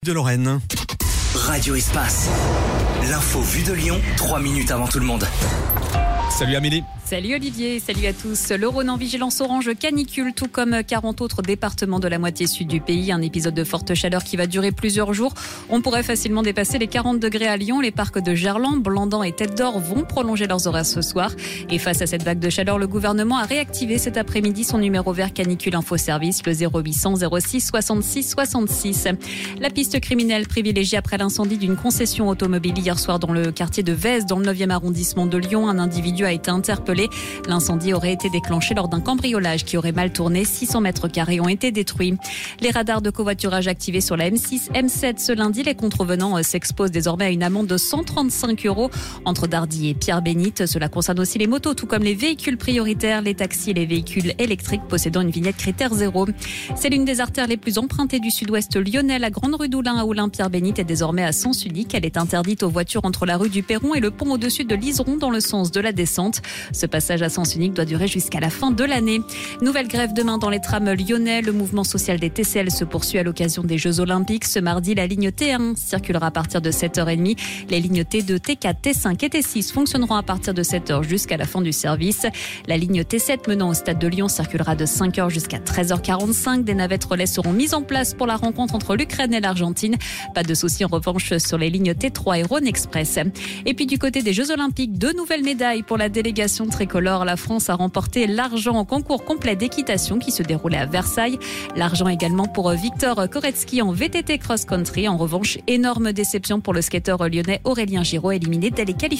de Lorraine. Radio Espace. L'info vue de Lyon, 3 minutes avant tout le monde. Salut Amélie. Salut Olivier, salut à tous. Le Rhône en vigilance orange canicule, tout comme 40 autres départements de la moitié sud du pays. Un épisode de forte chaleur qui va durer plusieurs jours. On pourrait facilement dépasser les 40 degrés à Lyon. Les parcs de Gerland, Blandan et Tête d'Or vont prolonger leurs horaires ce soir. Et face à cette vague de chaleur, le gouvernement a réactivé cet après-midi son numéro vert canicule info service, le 0800 06 66 66. La piste criminelle privilégiée après l'incendie d'une concession automobile hier soir dans le quartier de Vèze, dans le 9e arrondissement de Lyon. Un individu a été interpellé. L'incendie aurait été déclenché lors d'un cambriolage qui aurait mal tourné. 600 mètres carrés ont été détruits. Les radars de covoiturage activés sur la M6, M7 ce lundi. Les contrevenants s'exposent désormais à une amende de 135 € entre Dardy et Pierre-Bénite. Cela concerne aussi les motos, tout comme les véhicules prioritaires, les taxis et les véhicules électriques possédant une vignette critère 0. C'est l'une des artères les plus empruntées du sud-ouest lyonnais. La grande rue d'Oulin à Oulin-Pierre-Bénite est désormais à sens unique. Elle est interdite aux voitures entre la rue du Perron et le pont au-dessus de l'Iseron dans le sens de la descente. Ce passage à sens unique doit durer jusqu'à la fin de l'année. Nouvelle grève demain dans les trams lyonnais. Le mouvement social des TCL se poursuit à l'occasion des Jeux Olympiques. Ce mardi, la ligne T1 circulera à partir de 7h30. Les lignes T2, T4, T5 et T6 fonctionneront à partir de 7h jusqu'à la fin du service. La ligne T7 menant au stade de Lyon circulera de 5h jusqu'à 13h45. Des navettes relais seront mises en place pour la rencontre entre l'Ukraine et l'Argentine. Pas de souci en revanche sur les lignes T3 et Rhône Express. Et puis du côté des Jeux Olympiques, 2 nouvelles médailles pour la délégation tricolore. La France a remporté l'argent au concours complet d'équitation qui se déroulait à Versailles. L'argent également pour Victor Koretsky en VTT cross-country. En revanche, énorme déception pour le skateur lyonnais Aurélien Giraud, éliminé dès les qualifications.